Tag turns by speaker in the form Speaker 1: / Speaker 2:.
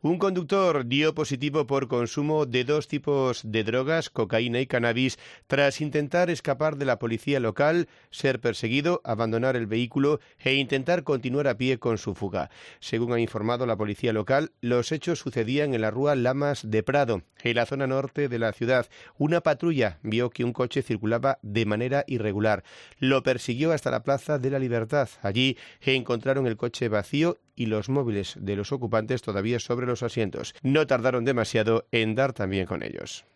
Speaker 1: Un conductor dio positivo por consumo de dos tipos de drogas, cocaína y cannabis, tras intentar escapar de la policía local, ser perseguido, abandonar el vehículo e intentar continuar a pie con su fuga. Según ha informado la policía local, los hechos sucedían en la rúa Lamas de Prado, en la zona norte de la ciudad. Una patrulla vio que un coche circulaba de manera irregular. Lo persiguió hasta la Plaza de la Libertad. Allí encontraron el coche vacío y los móviles de los ocupantes todavía sobre los asientos. No tardaron demasiado en dar también con ellos.